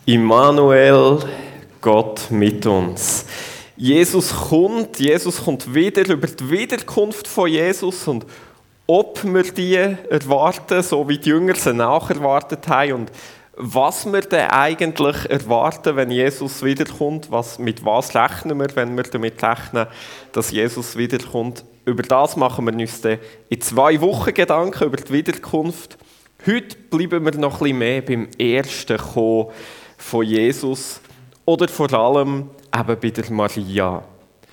Immanuel, Gott mit uns. Jesus kommt wieder über die Wiederkunft von Jesus und ob wir die erwarten, so wie die Jünger sie nacherwartet haben und was wir denn eigentlich erwarten, wenn Jesus wiederkommt, mit was rechnen wir, wenn wir damit rechnen, dass Jesus wiederkommt. Über das machen wir uns dann in 2 Wochen Gedanken über die Wiederkunft. Heute bleiben wir noch ein bisschen mehr beim ersten Kommen von Jesus oder vor allem eben bei der Maria,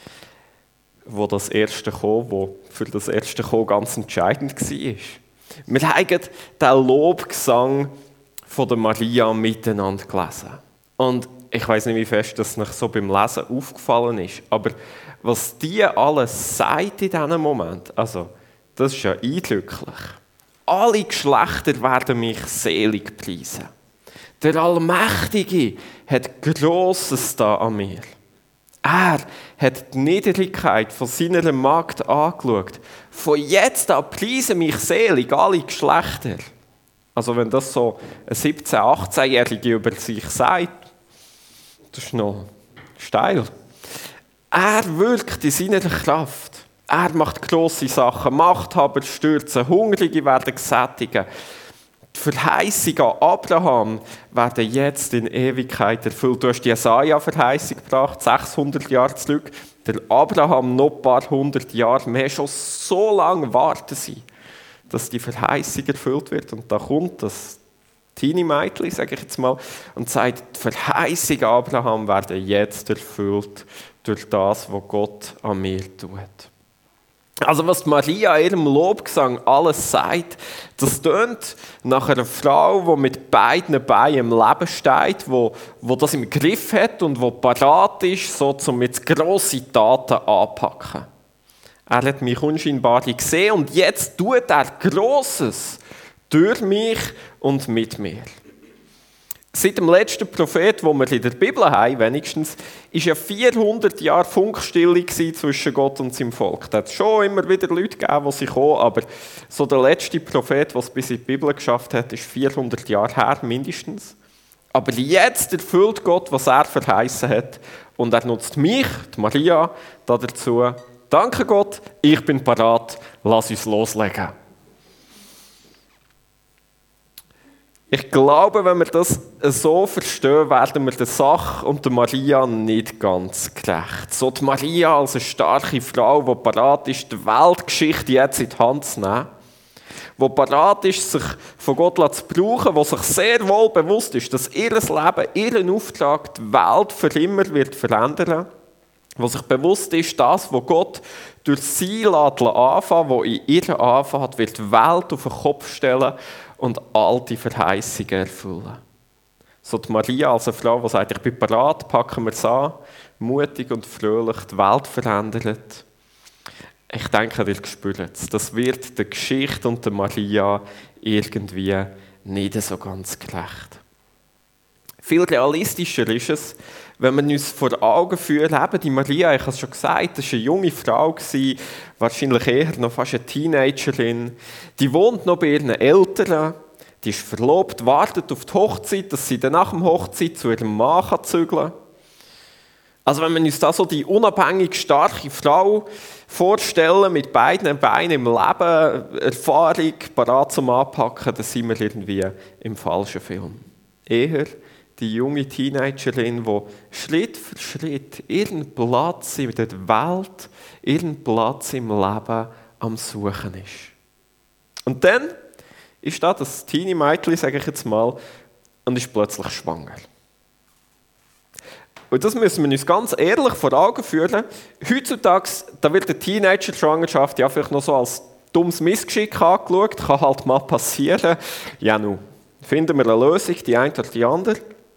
wo das erste Kommen, wo für das erste Kommen ganz entscheidend war. Wir haben den Lobgesang von der Maria miteinander gelesen. Und ich weiss nicht, wie fest das euch so beim Lesen aufgefallen ist, aber was die alles sagt in diesem Moment, also, das ist ja eindrücklich. Alle Geschlechter werden mich selig preisen. Der Allmächtige hat Grosses da an mir. Er hat die Niedrigkeit von seiner Magd angeschaut. Von jetzt an preisen mich selig alle Geschlechter. Also wenn das so ein 17-, 18-Jährige über sich sagt, das ist noch steil. Er wirkt in seiner Kraft. Er macht grosse Sachen. Machthaber stürzen, Hungrige werden gesättigen. Die Verheißungen an Abraham werden jetzt in Ewigkeit erfüllt. Du hast die Jesaja-Verheißung gebracht, 600 Jahre zurück. Der Abraham noch ein paar 100 Jahre mehr. Schon so lange warten sie, dass die Verheißung erfüllt wird. Und da kommt das Teenie-Mädchen, sage ich jetzt mal, und sagt, die Verheißungen an Abraham werden jetzt erfüllt durch das, was Gott an mir tut. Also was Maria in ihrem Lobgesang alles sagt, das tönt nach einer Frau, die mit beiden Beinen im Leben steht, die das im Griff hat und die parat ist, so um jetzt grosse Taten anzupacken. Er hat mich unscheinbar gesehen und jetzt tut er Grosses durch mich und mit mir. Seit dem letzten Prophet, den wir in der Bibel haben, wenigstens, war ja 400 Jahre Funkstille zwischen Gott und seinem Volk. Da hat es schon immer wieder Leute gegeben, die sie kommen, aber so der letzte Prophet, der es bis in die Bibel geschafft hat, ist 400 Jahre her, mindestens. Aber jetzt erfüllt Gott, was er verheißen hat. Und er nutzt mich, die Maria, dazu. Danke Gott, ich bin parat, lass uns loslegen. Ich glaube, wenn wir das so verstehen, werden wir der Sache und der Maria nicht ganz gerecht. So die Maria als eine starke Frau, die parat ist, die Weltgeschichte jetzt in die Hand zu nehmen, die parat ist, sich von Gott zu brauchen, die sich sehr wohl bewusst ist, dass ihr Leben, ihren Auftrag die Welt für immer wird verändern, die sich bewusst ist, das, was Gott durch sie anfangen, was in ihr anfängt, wird die Welt auf den Kopf stellen und all die Verheißungen erfüllen. So die Maria als eine Frau, die sagt, ich bin bereit, packen wir es an, mutig und fröhlich die Welt verändert. Ich denke, ihr spürt es. Das wird der Geschichte und der Maria irgendwie nicht so ganz gerecht. Viel realistischer ist es, wenn wir uns vor Augen führen, eben die Maria, ich habe es schon gesagt, das war eine junge Frau, wahrscheinlich eher noch fast eine Teenagerin. Die wohnt noch bei ihren Eltern, die ist verlobt, wartet auf die Hochzeit, dass sie dann nach der Hochzeit zu ihrem Mann zügeln kann. Also wenn wir uns da so die unabhängig starke Frau vorstellen, mit beiden Beinen im Leben, Erfahrung, parat zum Anpacken, dann sind wir irgendwie im falschen Film. Eher die junge Teenagerin, die Schritt für Schritt ihren Platz in der Welt, ihren Platz im Leben am Suchen ist. Und dann ist da das Teenie-Mädchen, sage ich jetzt mal, und ist plötzlich schwanger. Und das müssen wir uns ganz ehrlich vor Augen führen. Heutzutage, da wird eine Teenager-Schwangerschaft ja vielleicht noch so als dummes Missgeschick angeschaut, kann halt mal passieren. Ja, nun, finden wir eine Lösung, die eine oder die andere.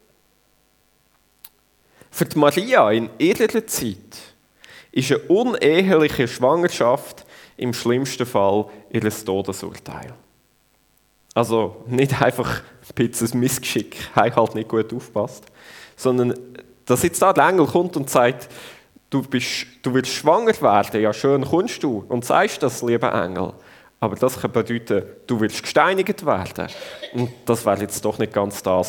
Für die Maria in ihrer Zeit ist eine uneheliche Schwangerschaft im schlimmsten Fall ihr Todesurteil. Also nicht einfach ein bisschen Missgeschick, haben halt nicht gut aufgepasst, sondern dass jetzt da der Engel kommt und sagt, du willst schwanger werden, ja schön kommst du und sagst das, lieber Engel. Aber das kann bedeuten, du willst gesteinigt werden. Und das wäre jetzt doch nicht ganz das,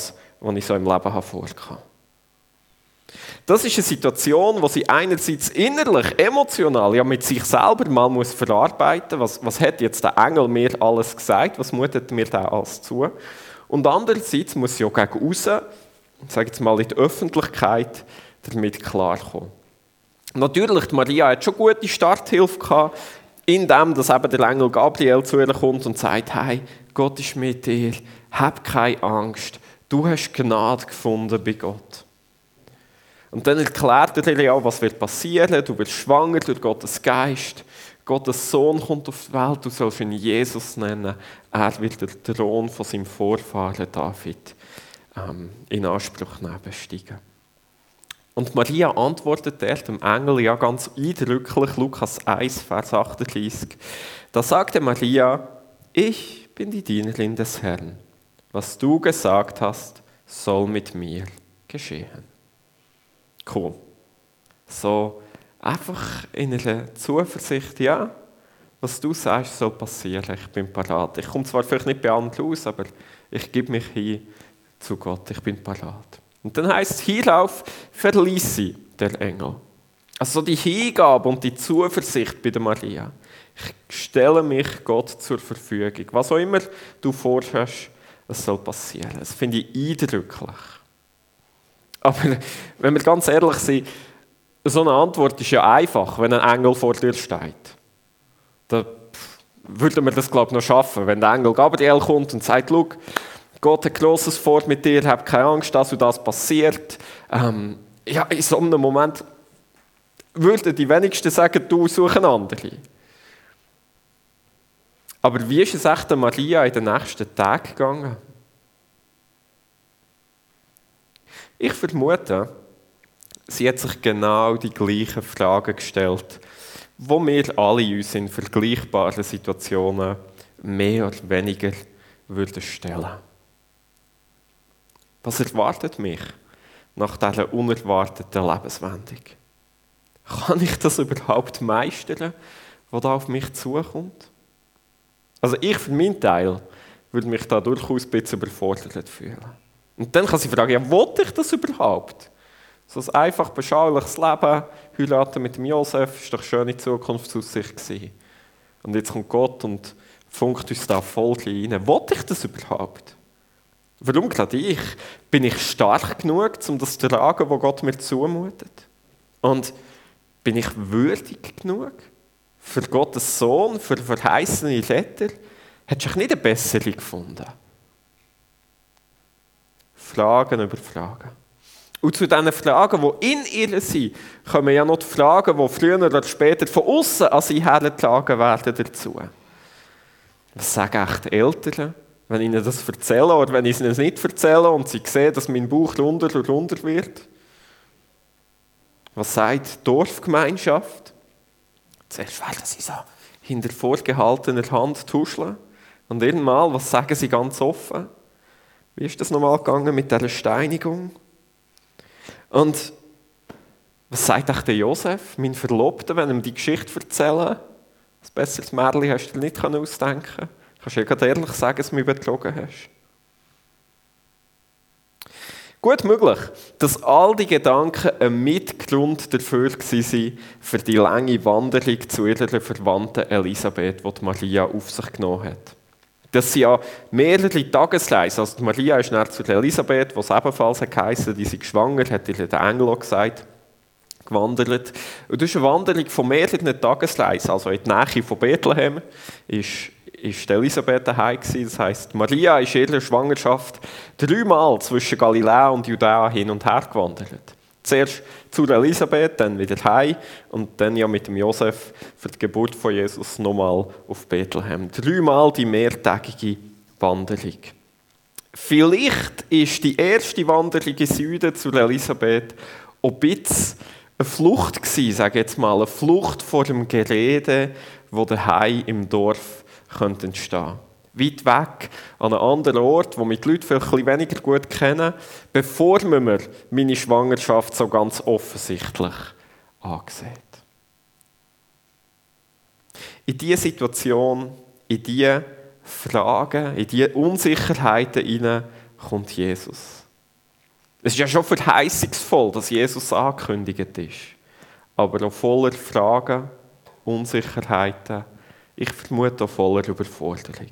die ich so im Leben vorkam. Das ist eine Situation, wo sie einerseits innerlich, emotional, ja mit sich selber mal muss verarbeiten muss. Was hat jetzt der Engel mir alles gesagt? Was mutet mir da alles zu? Und andererseits muss sie auch gegen raus, sage jetzt mal in die Öffentlichkeit, damit klarkommen. Natürlich, die Maria hat schon gute Starthilfe gehabt, indem dass eben der Engel Gabriel zu ihr kommt und sagt, hey, Gott ist mit dir, hab keine Angst, du hast Gnade gefunden bei Gott. Und dann erklärt er dir ja, was wird passieren. Du wirst schwanger durch Gottes Geist. Gottes Sohn kommt auf die Welt, du sollst ihn Jesus nennen. Er wird den Thron von seinem Vorfahren David in Anspruch nehmen, besteigen. Und Maria antwortet dort dem Engel ja ganz eindrücklich, Lukas 1, Vers 38. Da sagte Maria, ich bin die Dienerin des Herrn. Was du gesagt hast, soll mit mir geschehen. Cool. So einfach in einer Zuversicht, ja, was du sagst, soll passieren. Ich bin parat. Ich komme zwar vielleicht nicht bei allen raus, aber ich gebe mich hin zu Gott. Ich bin parat. Und dann heisst es, hierauf verließ sie der Engel. Also die Hingabe und die Zuversicht bei der Maria. Ich stelle mich Gott zur Verfügung. Was auch immer du vorhast, es soll passieren. Das finde ich eindrücklich. Aber wenn wir ganz ehrlich sind, so eine Antwort ist ja einfach, wenn ein Engel vor dir steht. Dann würden wir das, glaube ich, noch schaffen. Wenn der Engel Gabriel kommt und sagt, schau, Gott hat Grosses vor mit dir, hab keine Angst, dass und das passiert. Ja, in so einem Moment würden die wenigsten sagen, du such eine andere. Aber wie ist es echt der Maria in den nächsten Tagen gegangen? Ich vermute, sie hat sich genau die gleichen Fragen gestellt, die wir alle uns in vergleichbaren Situationen mehr oder weniger würden stellen. Was erwartet mich nach dieser unerwarteten Lebenswendung? Kann ich das überhaupt meistern, was da auf mich zukommt? Also ich für meinen Teil würde mich da durchaus ein bisschen überfordert fühlen. Und dann kann sie fragen, ja, wollte ich das überhaupt? So ein einfach beschauliches Leben, heiraten mit dem Josef, ist doch eine schöne Zukunftsaussicht gewesen. Und jetzt kommt Gott und funkt uns da voll rein. Wollte ich das überhaupt? Warum gerade ich? Bin ich stark genug, um das zu tragen, was Gott mir zumutet? Und bin ich würdig genug für Gottes Sohn, für verheißene Retter? Hättest du nicht eine bessere gefunden? Fragen über Fragen. Und zu diesen Fragen, die in ihr sind, kommen ja noch die Fragen, die früher oder später von außen an sie hergetragen werden dazu. Was sagen echt die Eltern, wenn ich ihnen das erzähle oder wenn ich es ihnen nicht erzähle und sie sehen, dass mein Bauch runder und runder wird? Was sagt die Dorfgemeinschaft? Zuerst werden sie so hinter vorgehaltener Hand tuscheln. Und irgendwann, was sagen sie ganz offen? Wie ist das nochmal gegangen mit dieser Steinigung? Und was sagt auch der Josef, mein Verlobter, wenn ihm die Geschichte erzählen? Ein besseres Märchen hast du dir nicht ausdenken können. Kannst du ja gerade ehrlich sagen, dass du mich betrogen hast. Gut möglich, dass all die Gedanken ein Mitgrund dafür waren, für die lange Wanderung zu ihrer Verwandten Elisabeth, die Maria auf sich genommen hat. Das sind ja mehrere Tagesreisen. Also die Maria ist dann zu Elisabeth, was ebenfalls geheißen, die sind schwanger, hat ihr der Engel auch gesagt, gewandert. Und das ist eine Wanderung von mehreren Tagesreisen. Also in der Nähe von Bethlehem ist Elisabeth daheim gewesen. Das heisst, Maria ist in ihrer Schwangerschaft 3-mal zwischen Galiläa und Judäa hin und her gewandert. Zuerst zu Elisabeth, dann wieder heim und dann ja mit dem Josef für die Geburt von Jesus nochmal auf Bethlehem. 3-mal die mehrtägige Wanderung. Vielleicht ist die erste Wanderung in Süden zu Elisabeth ein bisschen eine Flucht gewesen, sage ich jetzt mal, eine Flucht vor dem Gerede, das daheim im Dorf entstehen könnte. Weit weg, an einem anderen Ort, wo mich die Leute vielleicht ein bisschen weniger gut kennen, bevor man mir meine Schwangerschaft so ganz offensichtlich ansieht. In diese Situation, in diese Fragen, in diese Unsicherheiten hinein kommt Jesus. Es ist ja schon verheißungsvoll, dass Jesus angekündigt ist, aber auch voller Fragen, Unsicherheiten, ich vermute auch voller Überforderung.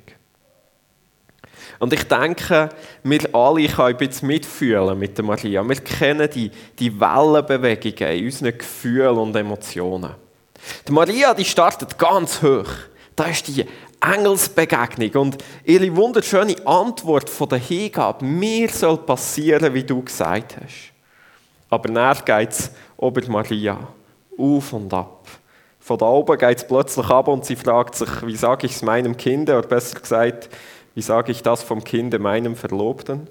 Und ich denke, wir alle können ein bisschen mitfühlen mit der Maria. Wir kennen die Wellenbewegungen in unseren Gefühlen und Emotionen. Die Maria, die startet ganz hoch. Da ist die Engelsbegegnung und ihre wunderschöne Antwort von der Hingabe, mir soll passieren, wie du gesagt hast. Aber dann geht es über Maria auf und ab. Von da oben geht es plötzlich ab und sie fragt sich, wie sage ich es meinem Kind, oder besser gesagt, wie sage ich das vom Kind meinem Verlobten?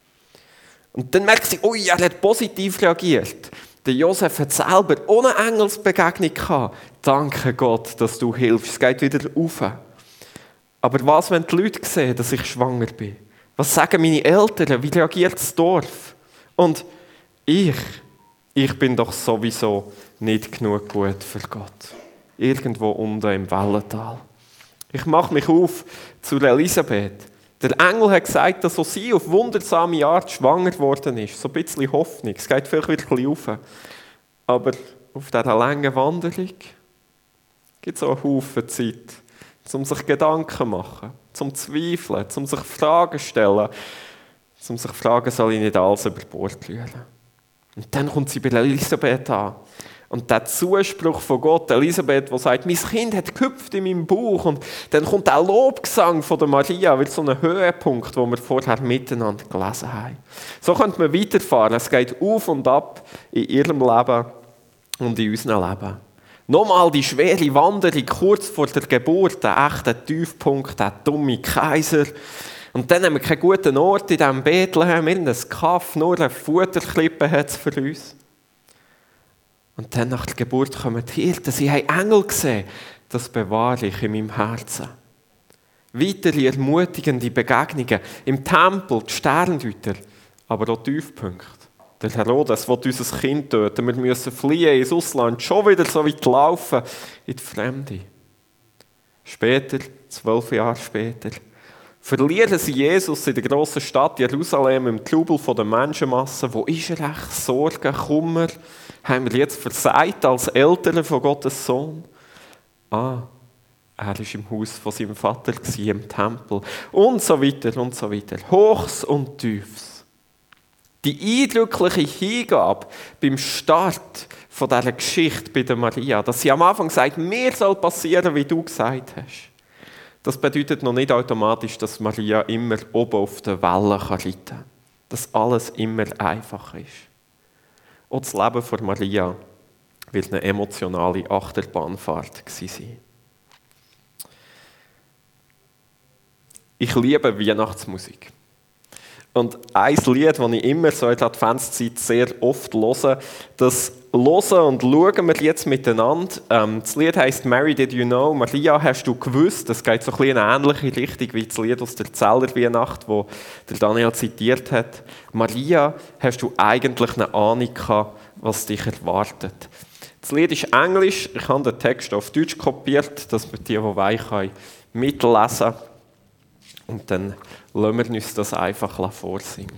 Und dann merkt sie, ui, er hat positiv reagiert. Der Josef hat selber ohne Engelsbegegnung gehabt. Danke Gott, dass du hilfst. Es geht wieder rauf. Aber was, wenn die Leute sehen, dass ich schwanger bin? Was sagen meine Eltern? Wie reagiert das Dorf? Und ich bin doch sowieso nicht genug gut für Gott. Irgendwo unten im Wellental. Ich mache mich auf zu Elisabeth. Der Engel hat gesagt, dass auch sie auf wundersame Art schwanger geworden ist. So ein bisschen Hoffnung. Es geht vielleicht wieder ein bisschen rauf. Aber auf dieser langen Wanderung gibt es auch einen Haufen Zeit, um sich Gedanken zu machen, zum Zweifeln, um sich Fragen zu stellen, um sich zu fragen, soll ich nicht alles über Bord rühren. Und dann kommt sie bei Elisabeth an. Und der Zuspruch von Gott, Elisabeth, der sagt, mein Kind hat gehüpft in meinem Bauch. Und dann kommt der Lobgesang von der Maria, wird so ein Höhepunkt, den wir vorher miteinander gelesen haben. So könnte man weiterfahren. Es geht auf und ab in ihrem Leben und in unserem Leben. Nochmal die schwere Wanderung kurz vor der Geburt, der echte Tiefpunkt, der dumme Kaiser. Und dann haben wir keinen guten Ort in diesem Bethlehem, irgendein Kaff, nur eine Futterklippe hat es für uns. Und dann nach der Geburt kommen die Hirten. Sie haben Engel gesehen. Das bewahre ich in meinem Herzen. Weitere ermutigende Begegnungen im Tempel, die Sterndeuter, aber auch Tiefpunkte. Der Herodes will unser Kind töten. Wir müssen fliehen ins Ausland, schon wieder so weit laufen in die Fremde. Später, 12 Jahre später, verlieren sie Jesus in der grossen Stadt Jerusalem im Trubel der Menschenmasse. Wo ist er echt? Sorgen, Kummer? Haben wir jetzt versagt als Eltern von Gottes Sohn? Er war im Haus von seinem Vater, im Tempel. Und so weiter und so weiter. Hochs und Tiefs. Die eindrückliche Hingabe beim Start von dieser Geschichte bei der Maria, dass sie am Anfang sagt, mir soll passieren, wie du gesagt hast. Das bedeutet noch nicht automatisch, dass Maria immer oben auf der Welle reiten kann. Dass alles immer einfach ist. Auch das Leben von Maria wird eine emotionale Achterbahnfahrt sein. Ich liebe Weihnachtsmusik. Und ein Lied, das ich immer so in der Adventszeit sehr oft höre, das hören und schauen wir jetzt miteinander. Das Lied heisst «Mary, did you know?» Maria, hast du gewusst? Das geht so ein bisschen in eine ähnliche Richtung wie das Lied aus der Zeller Weihnacht, das der Daniel zitiert hat. Maria, hast du eigentlich eine Ahnung gehabt, was dich erwartet? Das Lied ist Englisch. Ich habe den Text auf Deutsch kopiert, dass wir die wollen, mitlesen können. Und dann lassen wir uns das einfach vorsingen.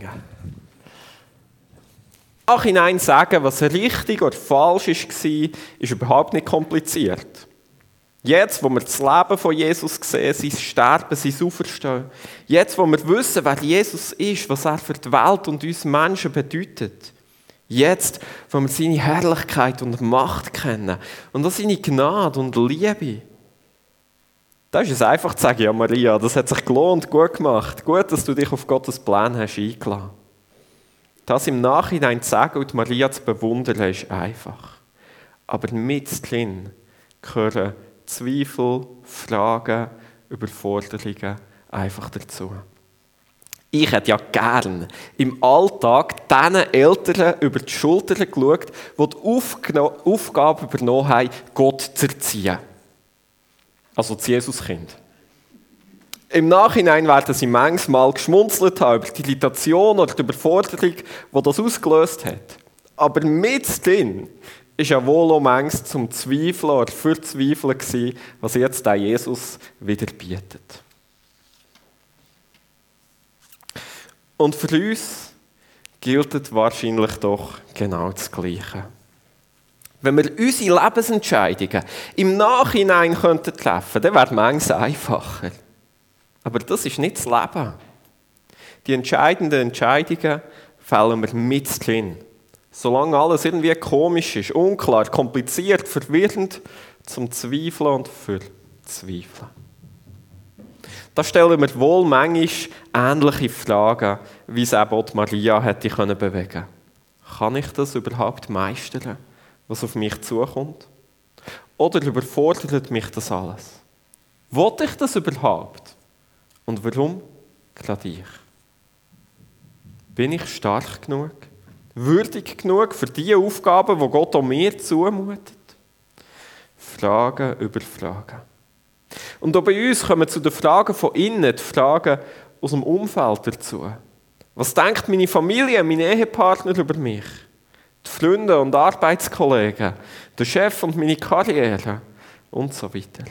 Nachhinein sagen, was richtig oder falsch war, ist überhaupt nicht kompliziert. Jetzt, wo wir das Leben von Jesus sehen, sein Sterben, sein Auferstehen, jetzt, wo wir wissen, wer Jesus ist, was er für die Welt und uns Menschen bedeutet, jetzt, wo wir seine Herrlichkeit und Macht kennen und auch seine Gnade und Liebe, da ist es einfach zu sagen, ja Maria, das hat sich gelohnt, gut gemacht, gut, dass du dich auf Gottes Plan hast eingeladen. Das im Nachhinein zu sagen und Maria zu bewundern, ist einfach. Aber mit drin gehören Zweifel, Fragen, Überforderungen einfach dazu. Ich hätte ja gern im Alltag diesen Eltern über die Schulter geschaut, die die Aufgabe übernommen haben, Gott zu erziehen. Also das Jesuskind. Im Nachhinein werden sie manchmal geschmunzelt haben über die Irritation oder die Überforderung, die das ausgelöst hat. Aber mit drin war ja wohl auch manchmal zum Zweifeln oder für Zweifeln gewesen, was jetzt der Jesus wieder bietet. Und für uns gilt wahrscheinlich doch genau das Gleiche. Wenn wir unsere Lebensentscheidungen im Nachhinein treffen könnten, dann wäre manches einfacher. Aber das ist nicht das Leben. Die entscheidenden Entscheidungen fällen wir mit drin. Solange alles irgendwie komisch ist, unklar, kompliziert, verwirrend, zum Zweifeln und Verzweifeln. Da stellen wir wohl manchmal ähnliche Fragen, wie es eben auch Maria hätte bewegen können. Kann ich das überhaupt meistern, was auf mich zukommt? Oder überfordert mich das alles? Wollte ich das überhaupt? Und warum gerade ich? Bin ich stark genug? Würdig genug für die Aufgaben, die Gott auch mir zumutet? Fragen über Fragen. Und auch bei uns kommen zu den Fragen von innen die Fragen aus dem Umfeld dazu. Was denkt meine Familie, mein Ehepartner über mich? Die Freunde und Arbeitskollegen, der Chef und meine Karriere und so weiter.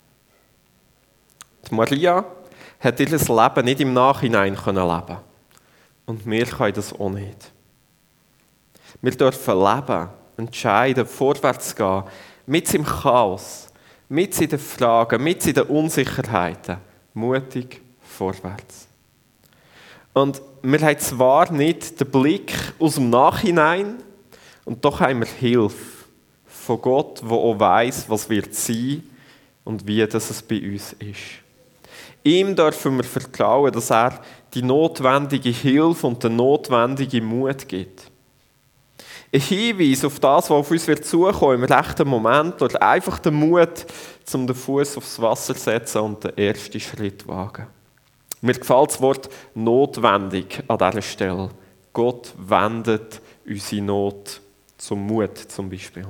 Die Maria hat ihr Leben nicht im Nachhinein leben können. Und wir können das auch nicht. Wir dürfen leben, entscheiden, vorwärts gehen, mit im Chaos, mit in den Fragen, mit in den Unsicherheiten, mutig vorwärts. Und wir haben zwar nicht den Blick aus dem Nachhinein, und doch haben wir Hilfe von Gott, der auch weiss, was wird sein und wie das es bei uns ist. Ihm dürfen wir vertrauen, dass er die notwendige Hilfe und den notwendigen Mut gibt. Ein Hinweis auf das, was auf uns wird zukommen im rechten Moment, oder einfach den Mut, um den Fuß aufs Wasser zu setzen und den ersten Schritt zu wagen. Mir gefällt das Wort notwendig an dieser Stelle. Gott wendet unsere Not zum Mut zum Beispiel.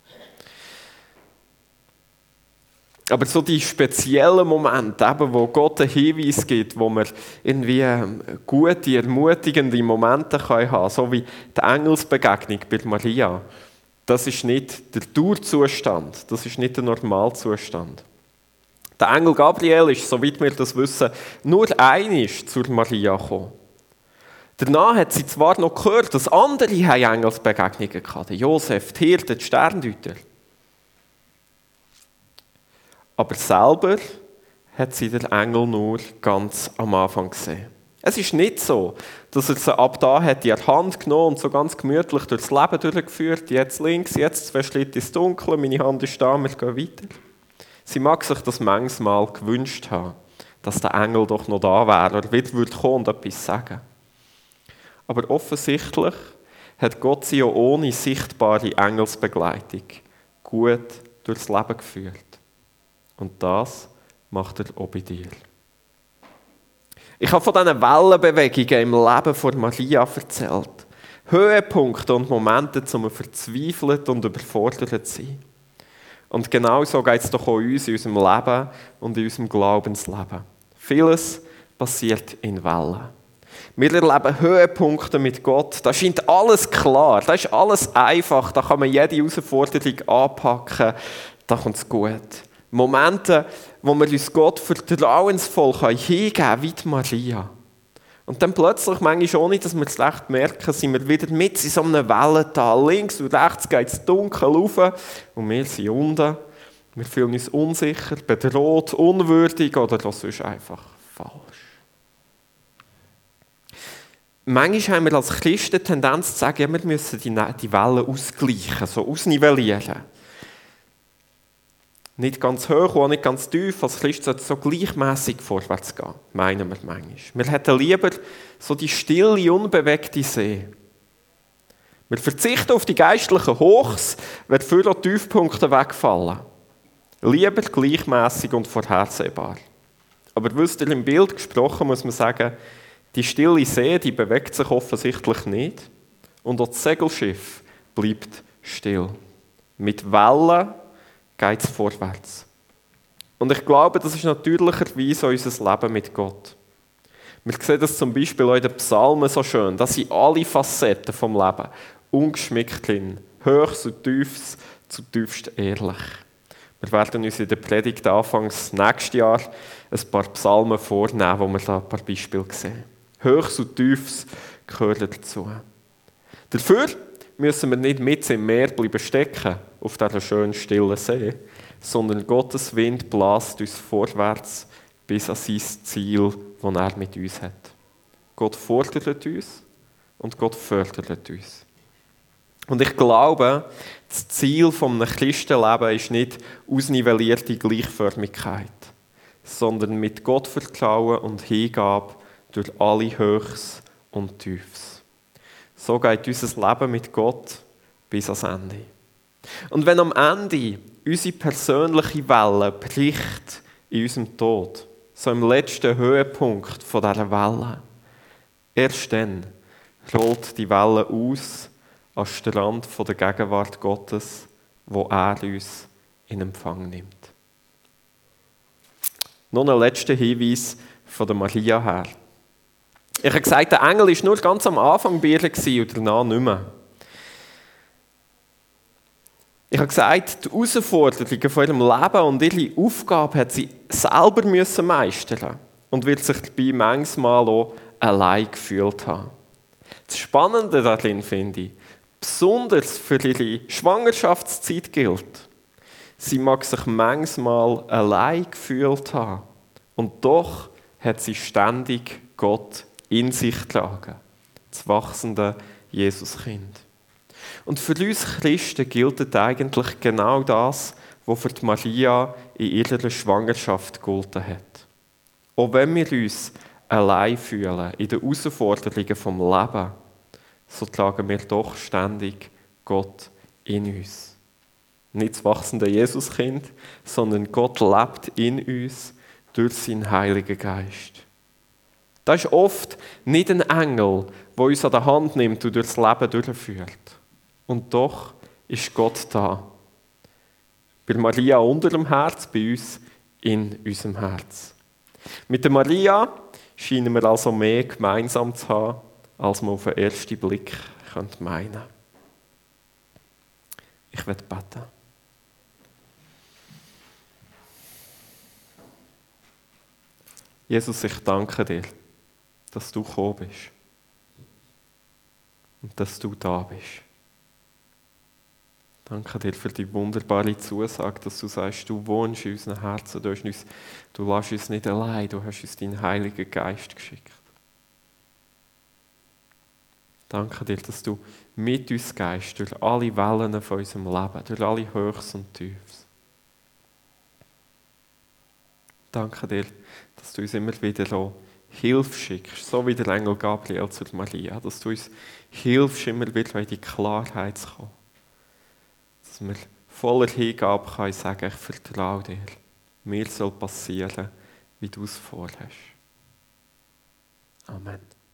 Aber so die speziellen Momente, eben, wo Gott einen Hinweis gibt, wo wir irgendwie gute, ermutigende Momente haben können, so wie die Engelsbegegnung bei Maria, das ist nicht der Dauerzustand, das ist nicht der Normalzustand. Der Engel Gabriel ist, soweit wir das wissen, nur einmal zur Maria gekommen. Danach hat sie zwar noch gehört, dass andere Engelsbegegnungen hatten, Josef, die Hirten, die Sterndeuter. Aber selber hat sie den Engel nur ganz am Anfang gesehen. Es ist nicht so, dass er sie ab da hat in die Hand genommen und so ganz gemütlich durchs Leben durchgeführt. Jetzt links, jetzt 2 Schritte ins Dunkle, meine Hand ist da, wir gehen weiter. Sie mag sich das manchmal gewünscht haben, dass der Engel doch noch da wäre oder wieder würde kommen und etwas sagen. Aber offensichtlich hat Gott sie auch ohne sichtbare Engelsbegleitung gut durchs Leben geführt. Und das macht er auch bei dir. Ich habe von diesen Wellenbewegungen im Leben von Maria erzählt. Höhepunkte und Momente, um verzweifelt und überfordert zu sein. Und genau so geht es doch auch uns in unserem Leben und in unserem Glaubensleben. Vieles passiert in Wellen. Wir erleben Höhepunkte mit Gott. Da scheint alles klar, da ist alles einfach, da kann man jede Herausforderung anpacken, da kommt es gut. Momente, wo wir uns Gott vertrauensvoll hingeben können, wie die Maria. Und dann plötzlich, manchmal ohne, dass wir es recht merken, sind wir wieder mit in so einem Wellental. Links und rechts geht es dunkel rauf und wir sind unten. Wir fühlen uns unsicher, bedroht, unwürdig oder auch sonst einfach falsch. Manchmal haben wir als Christen die Tendenz zu sagen, ja, wir müssen die Wellen ausgleichen, so ausnivellieren. Nicht ganz hoch und auch nicht ganz tief. Als Christ sollte es so gleichmässig vorwärts gehen, meinen wir manchmal. Wir hätten lieber so die stille, unbewegte See. Wir verzichten auf die geistlichen Hochs, wenn dafür auch die Tiefpunkte wegfallen. Lieber gleichmässig und vorhersehbar. Aber wisst ihr, im Bild gesprochen muss man sagen, die stille See, die bewegt sich offensichtlich nicht. Und auch das Segelschiff bleibt still. Mit Wellen geht es vorwärts. Und ich glaube, das ist natürlicherweise unser Leben mit Gott. Wir sehen das zum Beispiel auch in den Psalmen so schön. Das sind alle Facetten vom Leben. Ungeschmickt drin. Höchst und tiefst, zutiefst ehrlich. Wir werden uns in der Predigt anfangs nächstes Jahr ein paar Psalmen vornehmen, wo wir da ein paar Beispiele sehen. Höchst und tiefst gehört dazu. Dafür müssen wir nicht mitten im Meer bleiben stecken, auf dieser schönen, stillen See, sondern Gottes Wind bläst uns vorwärts bis an sein Ziel, das er mit uns hat. Gott fordert uns und Gott fördert uns. Und ich glaube, das Ziel eines Christenlebens ist nicht ausnivellierte Gleichförmigkeit, sondern mit Gottvertrauen und Hingabe durch alle Höchst und Tiefs. So geht unser Leben mit Gott bis ans Ende. Und wenn am Ende unsere persönliche Welle bricht in unserem Tod, so im letzten Höhepunkt dieser Welle, erst dann rollt die Welle aus an den Strand der Gegenwart Gottes, wo er uns in Empfang nimmt. Noch ein letzter Hinweis von der Maria her. Ich habe gesagt, der Engel war nur ganz am Anfang bei ihr und danach nicht mehr. Ich habe gesagt, die Herausforderungen von ihrem Leben und ihre Aufgabe hat sie selber meistern und wird sich dabei manchmal auch allein gefühlt haben. Das Spannende darin finde ich, besonders für ihre Schwangerschaftszeit gilt, sie mag sich manchmal allein gefühlt haben und doch hat sie ständig Gott in sich getragen, das wachsende Jesuskind. Und für uns Christen gilt eigentlich genau das, was für die Maria in ihrer Schwangerschaft gegolten hat. Auch wenn wir uns allein fühlen in den Herausforderungen vom Leben, so tragen wir doch ständig Gott in uns. Nicht das wachsende Jesuskind, sondern Gott lebt in uns durch seinen Heiligen Geist. Das ist oft nicht ein Engel, der uns an der Hand nimmt und durchs Leben durchführt. Und doch ist Gott da. Bei Maria unter dem Herz, bei uns in unserem Herz. Mit der Maria scheinen wir also mehr gemeinsam zu haben, als man auf den ersten Blick meinen könnte. Ich werde beten. Jesus, ich danke dir, dass du gekommen bist und dass du da bist. Danke dir für die wunderbare Zusage, dass du sagst, du wohnst in unseren Herzen, du lässt uns nicht allein, du hast uns deinen Heiligen Geist geschickt. Danke dir, dass du mit uns gehst, durch alle Wellen von unserem Leben, durch alle Höchst und Tiefs. Danke dir, dass du uns immer wieder auch Hilfe schickst, so wie der Engel Gabriel zu Maria, dass du uns hilfst, immer wieder in die Klarheit zu kommen. Dass wir voller Hingabe können sagen, ich vertraue dir. Mir soll passieren, wie du es vorhast. Amen.